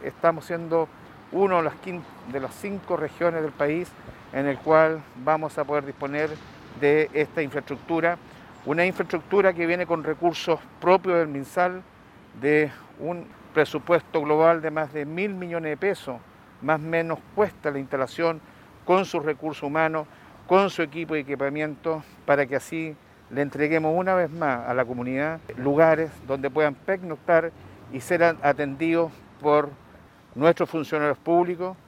estamos siendo uno de las 5 regiones del país en el cual vamos a poder disponer de esta infraestructura, una infraestructura que viene con recursos propios del MinSal, de un presupuesto global de más de 1.000 millones de pesos, más o menos cuesta la instalación con sus recursos humanos, con su equipo y equipamiento, para que así le entreguemos una vez más a la comunidad lugares donde puedan pernoctar y ser atendidos por nuestros funcionarios públicos